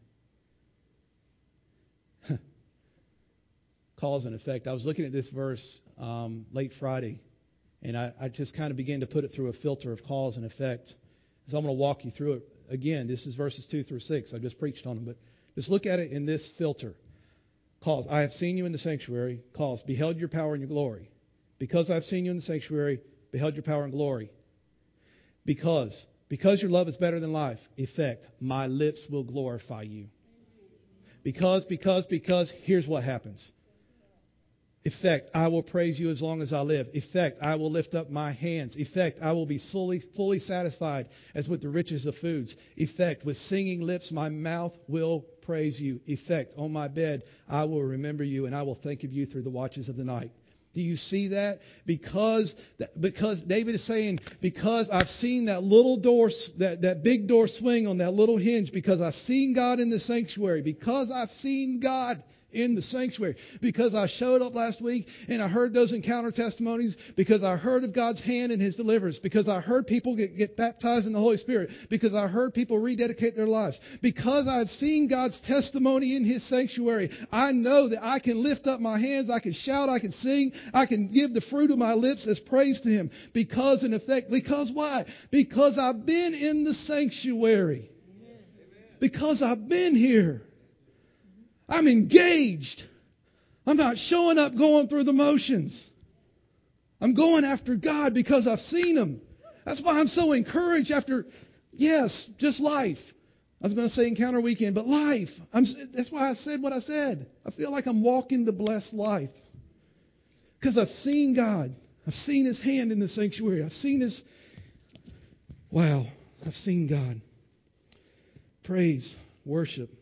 Cause and effect. I was looking at this verse um, late Friday, and I, I just kind of began to put it through a filter of cause and effect. So I'm going to walk you through it. Again, this is verses two through six. I just preached on them, but just look at it in this filter. Cause. I have seen you in the sanctuary. Cause. Beheld your power and your glory. Because I've seen you in the sanctuary, beheld your power and glory. Because. Because your love is better than life. Effect. My lips will glorify you. Because, because, because, here's what happens. Effect, I will praise you as long as I live. Effect, I will lift up my hands. Effect, I will be fully, fully satisfied as with the riches of foods. Effect, with singing lips, my mouth will praise you. Effect, on my bed, I will remember you and I will think of you through the watches of the night. Do you see that? Because, because David is saying, because I've seen that little door, that, that big door swing on that little hinge, because I've seen God in the sanctuary, because I've seen God in the sanctuary, because I showed up last week and I heard those encounter testimonies, because I heard of God's hand in His deliverance, because I heard people get, get baptized in the Holy Spirit, because I heard people rededicate their lives, because I've seen God's testimony in His sanctuary, I know that I can lift up my hands, I can shout, I can sing, I can give the fruit of my lips as praise to Him. Because in effect, because why? Because I've been in the sanctuary. because I've been here. I'm engaged. I'm not showing up going through the motions. I'm going after God because I've seen Him. That's why I'm so encouraged after, yes, just life. I was going to say Encounter Weekend, but life. I'm, that's why I said what I said. I feel like I'm walking the blessed life. Because I've seen God. I've seen His hand in the sanctuary. I've seen His... Wow. I've seen God. Praise. Worship.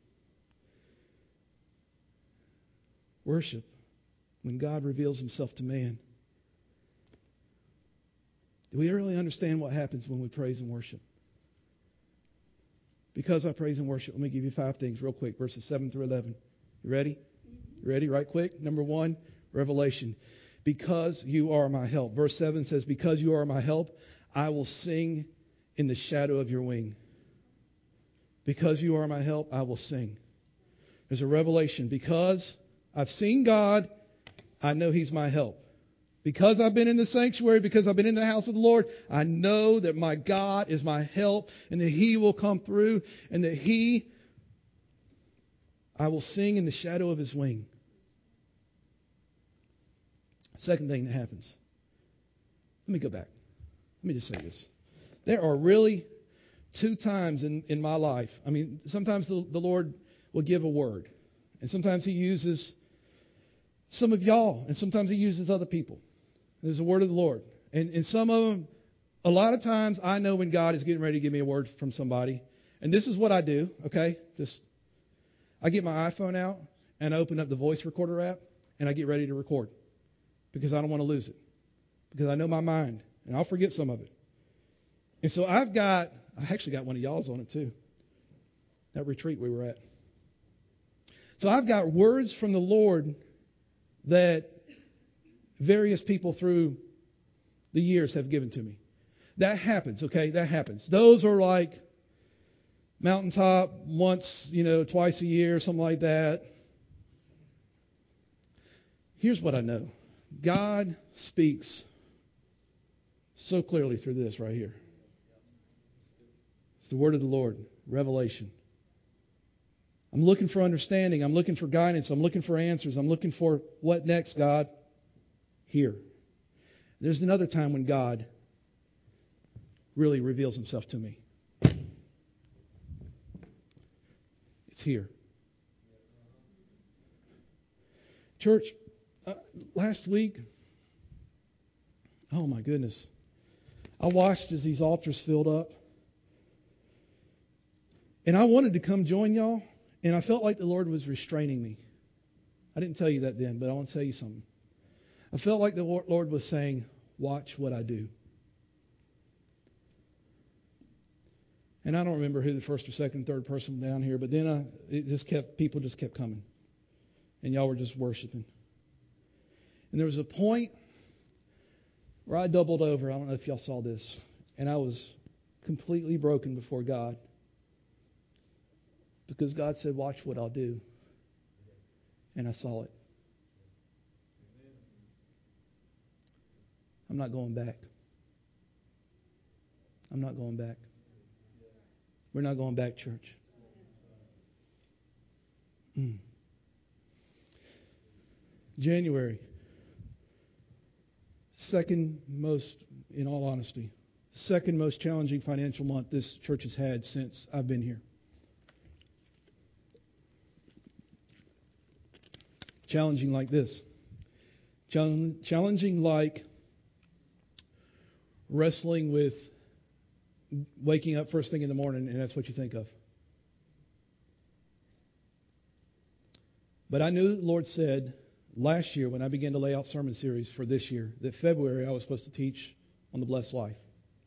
Worship. When God reveals Himself to man. Do we really understand what happens when we praise and worship? Because I praise and worship, let me give you five things real quick, verses seven through eleven. You ready? You ready? Right quick. Number one, revelation. Because you are my help. Verse seven says, because you are my help, I will sing in the shadow of your wing. Because you are my help, I will sing. There's a revelation. Because I've seen God, I know He's my help. Because I've been in the sanctuary, because I've been in the house of the Lord, I know that my God is my help and that He will come through and that He, I will sing in the shadow of His wing. Second thing that happens. Let me go back. Let me just say this. There are really two times in, in my life. I mean, sometimes the, the Lord will give a word. And sometimes He uses some of y'all. And sometimes He uses other people. There's a word of the Lord. And, and some of them, a lot of times I know when God is getting ready to give me a word from somebody. And this is what I do, okay? Just, I get my iPhone out and I open up the voice recorder app and I get ready to record. Because I don't want to lose it. Because I know my mind and I'll forget some of it. And so I've got, I actually got one of y'all's on it too. That retreat we were at. So I've got words from the Lord that various people through the years have given to me. That happens, okay? That happens. Those are like mountaintop once, you know, twice a year, something like that. Here's what I know. God speaks so clearly through this right here. It's the word of the Lord, revelation. I'm looking for understanding. I'm looking for guidance. I'm looking for answers. I'm looking for what next, God? Here. There's another time when God really reveals Himself to me. It's here. Church, uh, last week, oh my goodness, I watched as these altars filled up. And I wanted to come join y'all, and I felt like the Lord was restraining me. I didn't tell you that then, but I want to tell you something. I felt like the Lord was saying, watch what I do. And I don't remember who the first or second, third person down here, but then I, it just kept, people just kept coming. And y'all were just worshiping. And there was a point where I doubled over. I don't know if y'all saw this. And I was completely broken before God. Because God said, watch what I'll do. And I saw it. I'm not going back. I'm not going back. We're not going back, church. Mm. January. Second most, in all honesty, second most challenging financial month this church has had since I've been here. Challenging like this. Challenging like wrestling with waking up first thing in the morning and that's what you think of. But I knew the Lord said last year when I began to lay out sermon series for this year that February I was supposed to teach on the blessed life.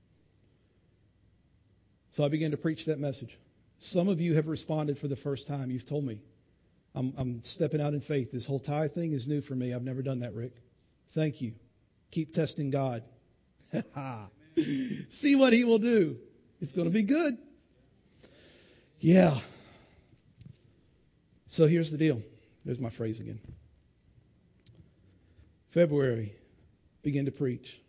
So I began to preach that message. Some of you have responded for the first time. You've told me, I'm, I'm stepping out in faith. This whole tithe thing is new for me. I've never done that, Rick. Thank you. Keep testing God. See what He will do. It's going to be good. Yeah. So here's the deal. There's my phrase again. February, begin to preach.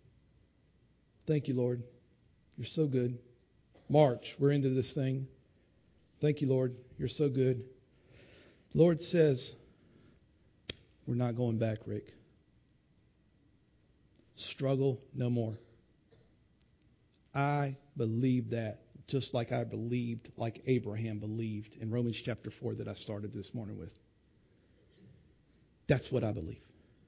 Thank you, Lord. You're so good. March, we're into this thing. Thank you, Lord. You're so good. The Lord says, we're not going back, Rick. Struggle no more. I believe that, just like I believed, like Abraham believed in Romans chapter four that I started this morning with. That's what I believe.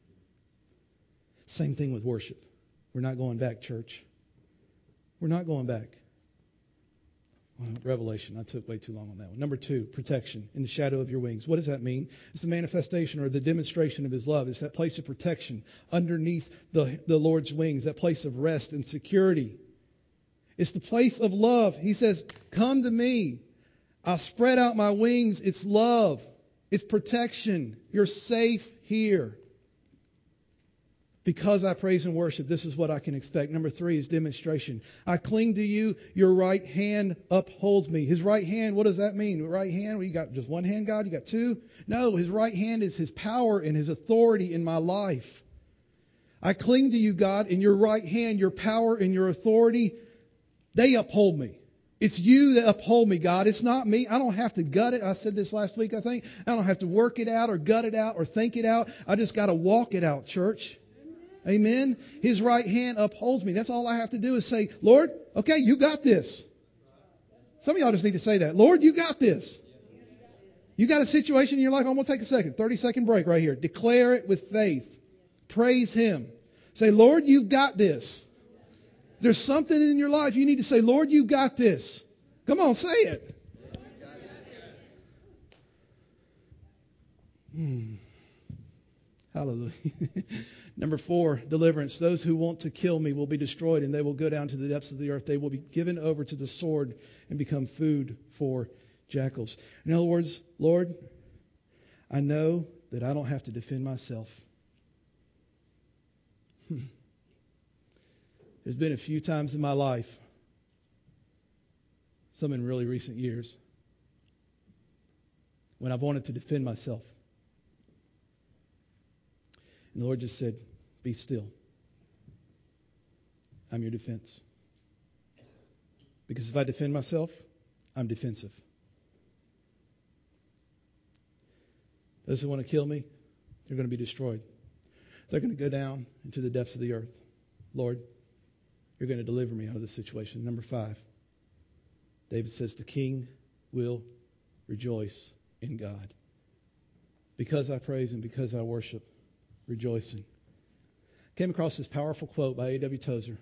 Same thing with worship. We're not going back, church. We're not going back. Well, Revelation, I took way too long on that one. Number two, protection in the shadow of your wings. What does that mean? It's the manifestation or the demonstration of His love. It's that place of protection underneath the, the Lord's wings, that place of rest and security. It's the place of love. He says, come to me. I'll spread out my wings. It's love. It's protection. You're safe here. Because I praise and worship, this is what I can expect. Number three is demonstration. I cling to you. Your right hand upholds me. His right hand, what does that mean? Right hand, well, you got just one hand, God? You got two? No, His right hand is His power and His authority in my life. I cling to you, God, in your right hand, your power and your authority, they uphold me. It's you that uphold me, God. It's not me. I don't have to gut it. I said this last week, I think. I don't have to work it out or gut it out or think it out. I just got to walk it out, church. Amen. His right hand upholds me. That's all I have to do is say, Lord, okay, you got this. Some of y'all just need to say that. Lord, you got this. You got a situation in your life. I'm going to take a second, thirty second break right here. Declare it with faith. Praise Him. Say, Lord, you've got this. There's something in your life you need to say, Lord, you got this. Come on, say it. Hmm. Hallelujah. Number four, deliverance. Those who want to kill me will be destroyed, and they will go down to the depths of the earth. They will be given over to the sword and become food for jackals. In other words, Lord, I know that I don't have to defend myself. Hmm. There's been a few times in my life, some in really recent years, when I've wanted to defend myself. And the Lord just said, be still. I'm your defense. Because if I defend myself, I'm defensive. Those who want to kill me, they're going to be destroyed. They're going to go down into the depths of the earth. Lord, you're going to deliver me out of this situation. Number five, David says, the king will rejoice in God. Because I praise and because I worship, rejoicing. Came across this powerful quote by A W Tozer.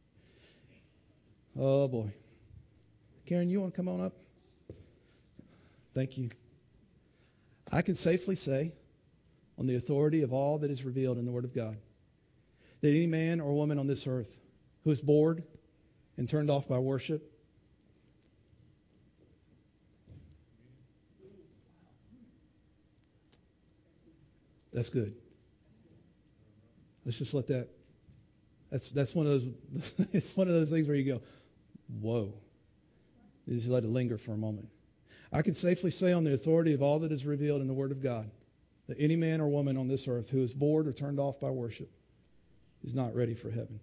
Oh boy. Karen, you want to come on up? Thank you. I can safely say, on the authority of all that is revealed in the Word of God, that any man or woman on this earth who is bored and turned off by worship, that's good. Let's just let that, that's that's one of those, it's one of those things where you go, whoa. You just let it linger for a moment. I can safely say on the authority of all that is revealed in the Word of God, that any man or woman on this earth who is bored or turned off by worship is not ready for heaven.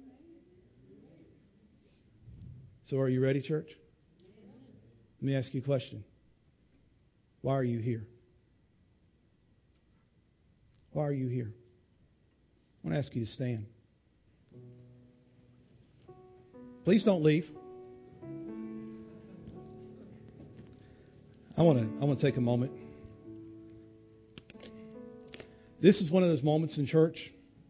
So are you ready, church? Let me ask you a question. Why are you here? Why are you here? I want to ask you to stand. Please don't leave. I want to I want to take a moment. This is one of those moments in church.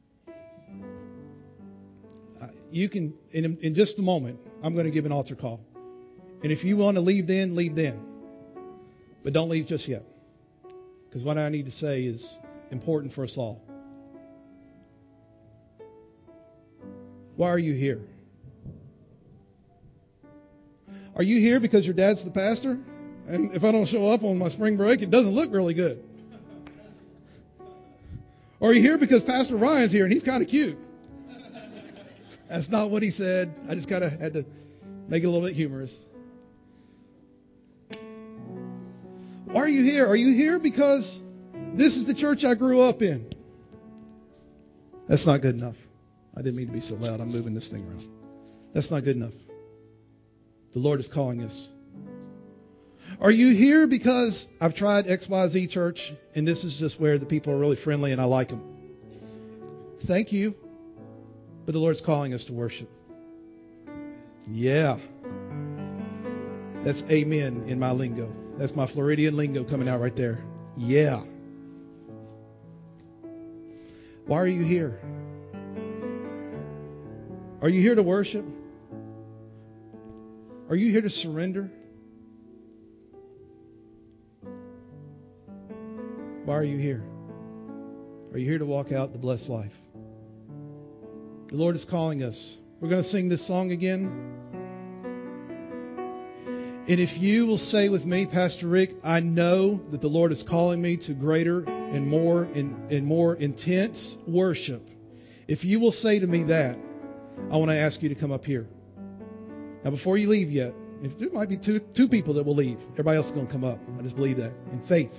Uh, you can, in, in just a moment, I'm going to give an altar call. And if you want to leave then, leave then. But don't leave just yet. Because what I need to say is important for us all. Why are you here? Are you here because your dad's the pastor? And if I don't show up on my spring break, it doesn't look really good. Or are you here because Pastor Ryan's here and he's kind of cute? That's not what he said. I just kind of had to make it a little bit humorous. Why are you here? Are you here because this is the church I grew up in? That's not good enough. I didn't mean to be so loud. I'm moving this thing around. That's not good enough. The Lord is calling us. Are you here because I've tried X Y Z church and this is just where the people are really friendly and I like them? Thank you. But the Lord's calling us to worship. Yeah. That's amen in my lingo. That's my Floridian lingo coming out right there. Yeah. Why are you here? Are you here to worship? Are you here to surrender? Why are you here? Are you here to walk out the blessed life? The Lord is calling us. We're going to sing this song again. And if you will say with me, Pastor Rick, I know that the Lord is calling me to greater and more and, and more intense worship. If you will say to me that, I want to ask you to come up here. Now, before you leave yet, if there might be two two people that will leave. Everybody else is going to come up. I just believe that in faith.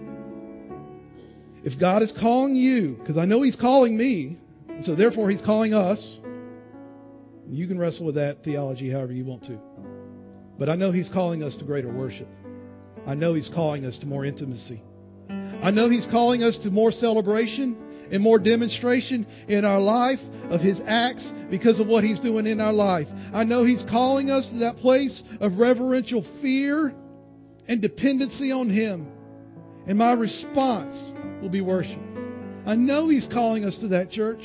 If God is calling you, because I know He's calling me, and so therefore He's calling us, you can wrestle with that theology however you want to. But I know He's calling us to greater worship. I know He's calling us to more intimacy. I know He's calling us to more celebration and more demonstration in our life of His acts because of what He's doing in our life. I know He's calling us to that place of reverential fear and dependency on Him. And my response will be worship. I know He's calling us to that, church.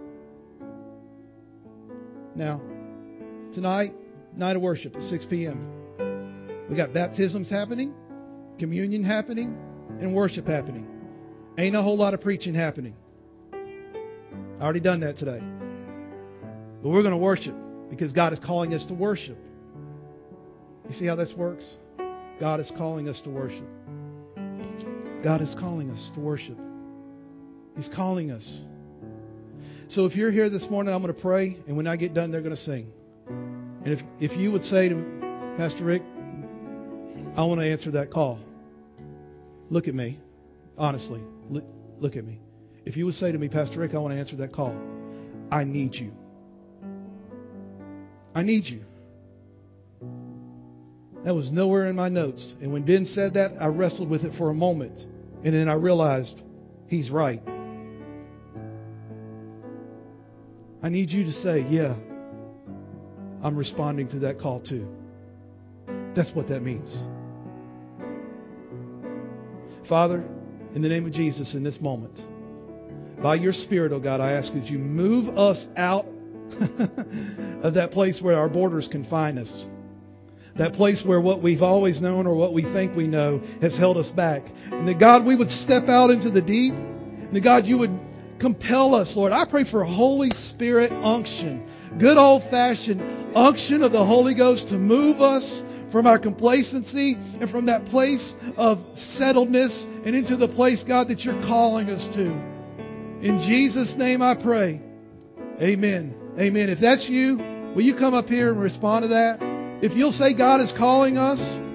Now, tonight, night of worship at six p.m. We got baptisms happening, communion happening, and worship happening. Ain't a whole lot of preaching happening. I already done that today. But we're going to worship because God is calling us to worship. You see how this works? God is calling us to worship. God is calling us to worship. He's calling us. So if you're here this morning, I'm going to pray, and when I get done, they're going to sing. And if, if you would say to Pastor Rick, I want to answer that call. Look at me. Honestly, look, look at me. If you would say to me, Pastor Rick, I want to answer that call. I need you. I need you. That was nowhere in my notes. And when Ben said that, I wrestled with it for a moment. And then I realized he's right. I need you to say, yeah, I'm responding to that call too. That's what that means. Father, in the name of Jesus, in this moment, by your Spirit, oh God, I ask that you move us out of that place where our borders confine us. That place where what we've always known or what we think we know has held us back. And that God, we would step out into the deep. And that God, you would compel us, Lord. I pray for Holy Spirit unction. Good old-fashioned unction of the Holy Ghost to move us from our complacency and from that place of settledness and into the place, God, that you're calling us to. In Jesus' name I pray. Amen. Amen. If that's you, will you come up here and respond to that? If you'll say God is calling us,